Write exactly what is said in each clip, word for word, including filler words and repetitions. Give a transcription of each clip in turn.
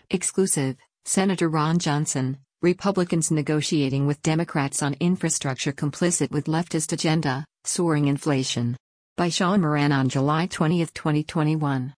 Exclusive, Senator Ron Johnson, Republicans negotiating with Democrats on infrastructure complicit with leftist agenda, soaring inflation. By Sean Moran on July twentieth, twenty twenty-one.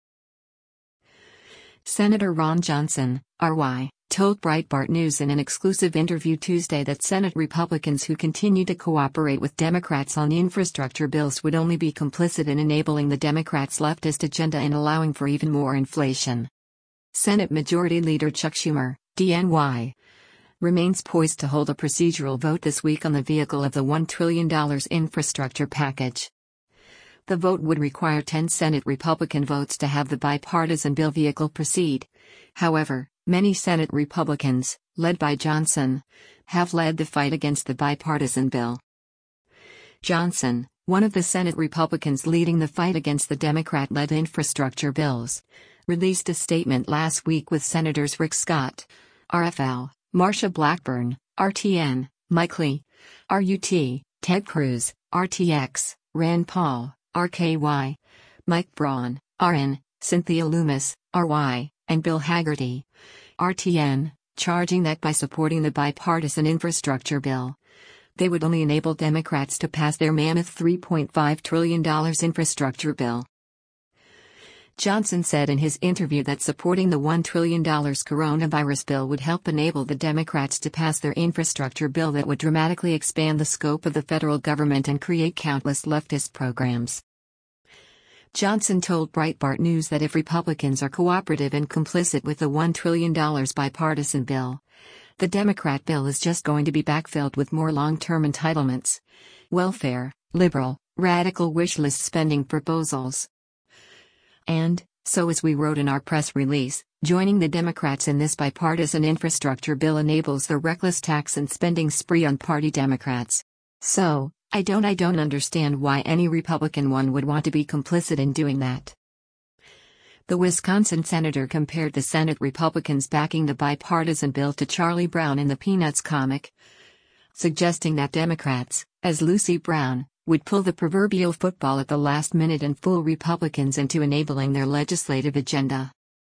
Senator Ron Johnson, R Y, told Breitbart News in an exclusive interview Tuesday that Senate Republicans who continue to cooperate with Democrats on infrastructure bills would only be complicit in enabling the Democrats' leftist agenda and allowing for even more inflation. Senate Majority Leader Chuck Schumer, D N Y, remains poised to hold a procedural vote this week on the vehicle of the one trillion dollars infrastructure package. The vote would require ten Senate Republican votes to have the bipartisan bill vehicle proceed. However, many Senate Republicans, led by Johnson, have led the fight against the bipartisan bill. Johnson, one of the Senate Republicans leading the fight against the Democrat-led infrastructure bills, released a statement last week with Senators Rick Scott, R F L, Marsha Blackburn, R T N, Mike Lee, R U T, Ted Cruz, R T X, Rand Paul, R K Y, Mike Braun, R N, Cynthia Lummis, R Y, and Bill Hagerty, R T N, charging that by supporting the bipartisan infrastructure bill, they would only enable Democrats to pass their mammoth three point five trillion dollars infrastructure bill. Johnson said in his interview that supporting the one trillion dollars coronavirus bill would help enable the Democrats to pass their infrastructure bill that would dramatically expand the scope of the federal government and create countless leftist programs. Johnson told Breitbart News that if Republicans are cooperative and complicit with the one trillion dollars bipartisan bill, the Democrat bill is just going to be backfilled with more long-term entitlements, welfare, liberal, radical wish list spending proposals. And, so as we wrote in our press release, joining the Democrats in this bipartisan infrastructure bill enables the reckless tax and spending spree on party Democrats. So, I don't I don't understand why any Republican one would want to be complicit in doing that. The Wisconsin senator compared the Senate Republicans backing the bipartisan bill to Charlie Brown in the Peanuts comic, suggesting that Democrats, as Lucy Brown, would pull the proverbial football at the last minute and fool Republicans into enabling their legislative agenda.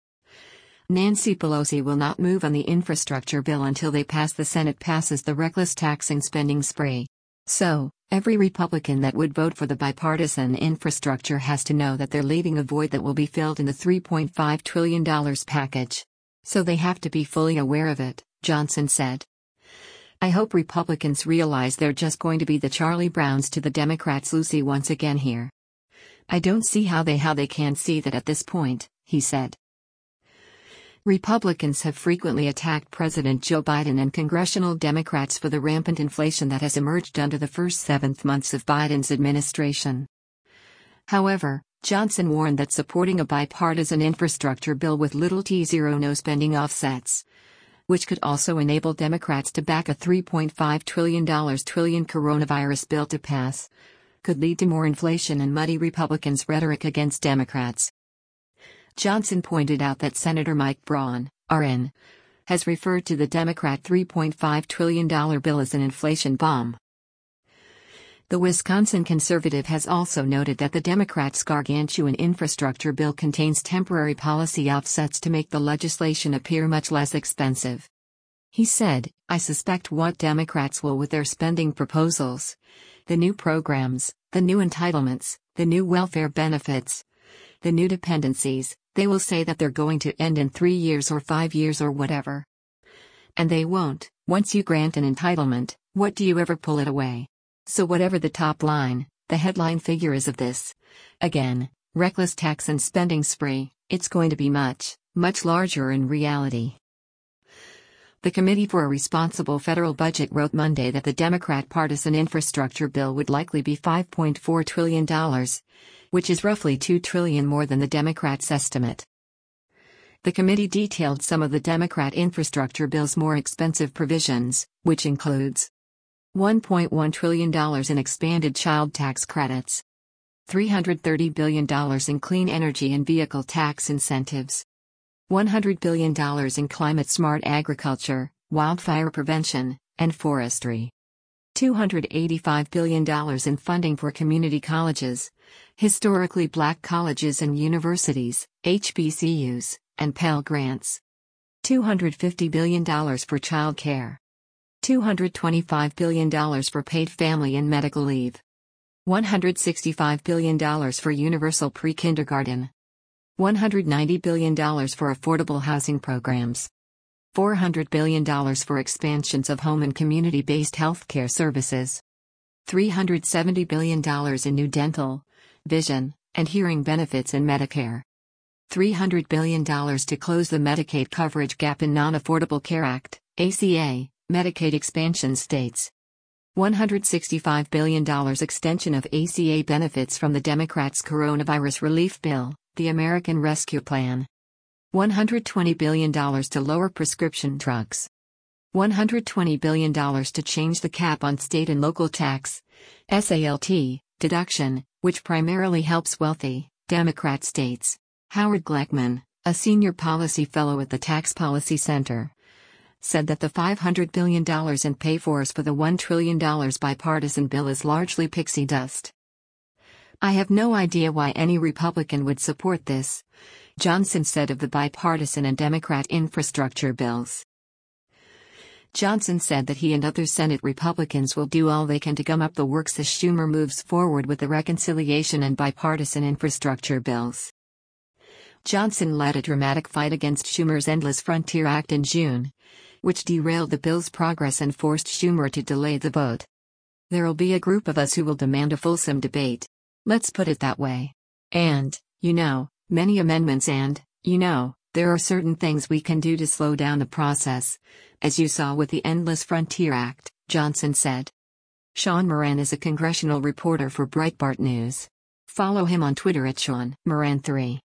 Nancy Pelosi will not move on the infrastructure bill until they pass the Senate passes the reckless tax and spending spree. So, every Republican that would vote for the bipartisan infrastructure has to know that they're leaving a void that will be filled in the three point five trillion dollars package. So they have to be fully aware of it, Johnson said. I hope Republicans realize they're just going to be the Charlie Browns to the Democrats' Lucy once again here. I don't see how they how they can see that at this point, he said. Republicans have frequently attacked President Joe Biden and congressional Democrats for the rampant inflation that has emerged under the first seven months of Biden's administration. However, Johnson warned that supporting a bipartisan infrastructure bill with little to zero no spending offsets, which could also enable Democrats to back a three point five trillion dollars trillion coronavirus bill to pass, could lead to more inflation and muddy Republicans' rhetoric against Democrats. Johnson pointed out that Senator Mike Braun, R N, has referred to the Democrat three point five trillion dollars bill as an inflation bomb. The Wisconsin conservative has also noted that the Democrats' gargantuan infrastructure bill contains temporary policy offsets to make the legislation appear much less expensive. He said, I suspect what Democrats will with their spending proposals, the new programs, the new entitlements, the new welfare benefits, the new dependencies, they will say that they're going to end in three years or five years or whatever. And they won't. Once you grant an entitlement, what do you ever pull it away? So whatever the top line, the headline figure is of this, again, reckless tax and spending spree, it's going to be much, much larger in reality. The Committee for a Responsible Federal Budget wrote Monday that the Democrat partisan infrastructure bill would likely be five point four trillion dollars, which is roughly two trillion dollars more than the Democrats' estimate. The committee detailed some of the Democrat infrastructure bill's more expensive provisions, which includes one point one trillion dollars in expanded child tax credits, three hundred thirty billion dollars in clean energy and vehicle tax incentives, one hundred billion dollars in climate-smart agriculture, wildfire prevention, and forestry, two hundred eighty-five billion dollars in funding for community colleges, historically black colleges and universities, H B C Us, and Pell Grants, two hundred fifty billion dollars for child care. two hundred twenty-five billion dollars for paid family and medical leave. one hundred sixty-five billion dollars for universal pre-kindergarten. one hundred ninety billion dollars for affordable housing programs. four hundred billion dollars for expansions of home and community-based healthcare services. three hundred seventy billion dollars in new dental, vision, and hearing benefits in Medicare. three hundred billion dollars to close the Medicaid coverage gap in Non-Affordable Care Act, A C A, Medicaid expansion states. one hundred sixty-five billion dollars extension of A C A benefits from the Democrats' coronavirus relief bill, the American Rescue Plan. one hundred twenty billion dollars to lower prescription drugs. one hundred twenty billion dollars to change the cap on state and local tax, SALT, deduction, which primarily helps wealthy, Democrat states. Howard Gleckman, a senior policy fellow at the Tax Policy Center, said that the five hundred billion dollars in pay-fors for the one trillion dollars bipartisan bill is largely pixie dust. I have no idea why any Republican would support this, Johnson said of the bipartisan and Democrat infrastructure bills. Johnson said that he and other Senate Republicans will do all they can to gum up the works as Schumer moves forward with the reconciliation and bipartisan infrastructure bills. Johnson led a dramatic fight against Schumer's Endless Frontier Act in June, which derailed the bill's progress and forced Schumer to delay the vote. There'll be a group of us who will demand a fulsome debate. Let's put it that way. And, you know, many amendments and, you know, there are certain things we can do to slow down the process, as you saw with the Endless Frontier Act, Johnson said. Sean Moran is a congressional reporter for Breitbart News. Follow him on Twitter at Sean Moran three.